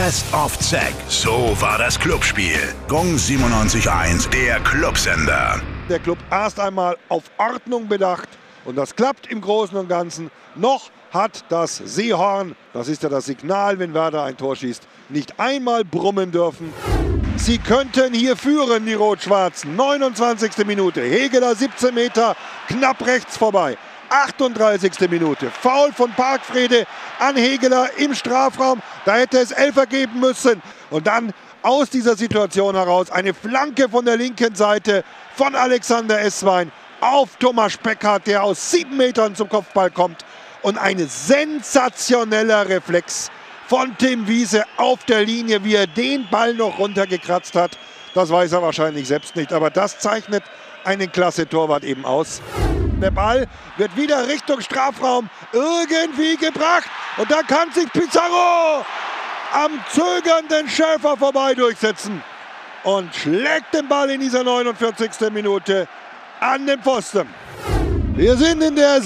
Best of Zack. So war das Clubspiel. Gong 97.1, der Clubsender. Der Club erst einmal auf Ordnung bedacht und das klappt im Großen und Ganzen. Noch hat das Seehorn, das ist ja das Signal, wenn Werder ein Tor schießt, nicht einmal brummen dürfen. Sie könnten hier führen, die Rot-Schwarzen. 29. Minute, Hegeler 17 Meter, knapp rechts vorbei. 38. Minute, Foul von Parkfrede an Hegeler im Strafraum. Da hätte es Elfer geben müssen. Und dann aus dieser Situation heraus eine Flanke von der linken Seite von Alexander Esswein auf Thomas Speckhardt, der aus 7 Metern zum Kopfball kommt. Und ein sensationeller Reflex von Tim Wiese auf der Linie, wie er den Ball noch runtergekratzt hat. Das weiß er wahrscheinlich selbst nicht, aber das zeichnet einen klasse Torwart eben aus. Der Ball wird wieder Richtung Strafraum irgendwie gebracht und da kann sich Pizarro am zögernden Schäfer vorbei durchsetzen und schlägt den Ball in dieser 49. Minute an den Pfosten. Wir sind in der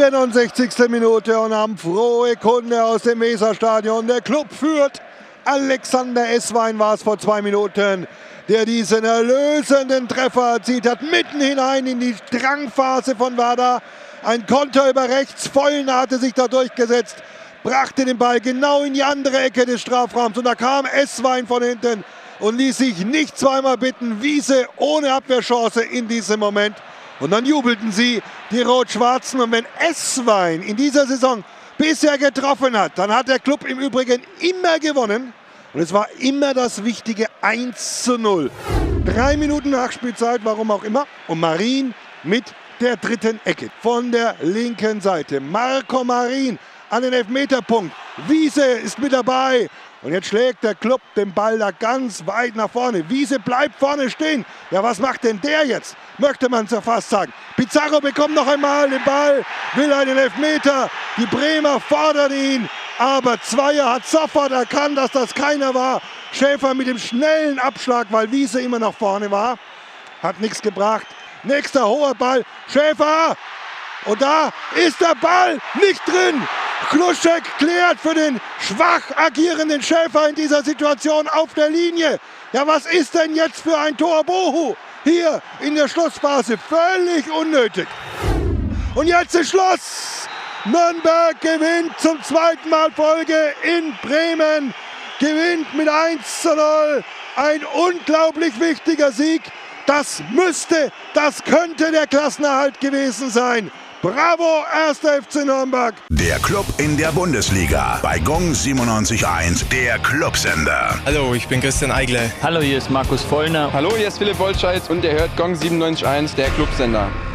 67. Minute und haben frohe Kunde aus dem Weserstadion. Der Club führt. Alexander Esswein war es vor 2 Minuten, der diesen erlösenden Treffer erzielt hat, mitten hinein in die Drangphase von Werder. Ein Konter über rechts, Vollner hatte sich da durchgesetzt, brachte den Ball genau in die andere Ecke des Strafraums und da kam Esswein von hinten und ließ sich nicht zweimal bitten. Wiese ohne Abwehrchance in diesem Moment. Und dann jubelten sie, die Rot-Schwarzen. Und wenn Esswein in dieser Saison bisher getroffen hat, dann hat der Club im Übrigen immer gewonnen. Und es war immer das wichtige 1:0. 3 Minuten Nachspielzeit, warum auch immer. Und Marin mit der dritten Ecke von der linken Seite. Marco Marin an den Elfmeterpunkt. Wiese ist mit dabei. Und jetzt schlägt der Club den Ball da ganz weit nach vorne. Wiese bleibt vorne stehen. Ja, was macht denn der jetzt? Möchte man es ja fast sagen. Pizarro bekommt noch einmal den Ball, will einen Elfmeter. Die Bremer fordern ihn. Aber Zweier hat sofort erkannt, dass das keiner war. Schäfer mit dem schnellen Abschlag, weil Wiese immer nach vorne war. Hat nichts gebracht. Nächster hoher Ball. Schäfer! Und da ist der Ball nicht drin. Kluschek klärt für den schwach agierenden Schäfer in dieser Situation auf der Linie. Ja, was ist denn jetzt für ein Tor? Bohu hier in der Schlussphase. Völlig unnötig. Und jetzt ist Schluss. Nürnberg gewinnt zum 2. Mal Folge in Bremen. Gewinnt mit 1:0. Ein unglaublich wichtiger Sieg. Das könnte der Klassenerhalt gewesen sein. Bravo, 1. FC Nürnberg. Der Club in der Bundesliga bei Gong 97.1, der Clubsender. Hallo, ich bin Christian Eigle. Hallo, hier ist Markus Vollner. Hallo, hier ist Philipp Wollscheid und ihr hört Gong 97.1, der Clubsender.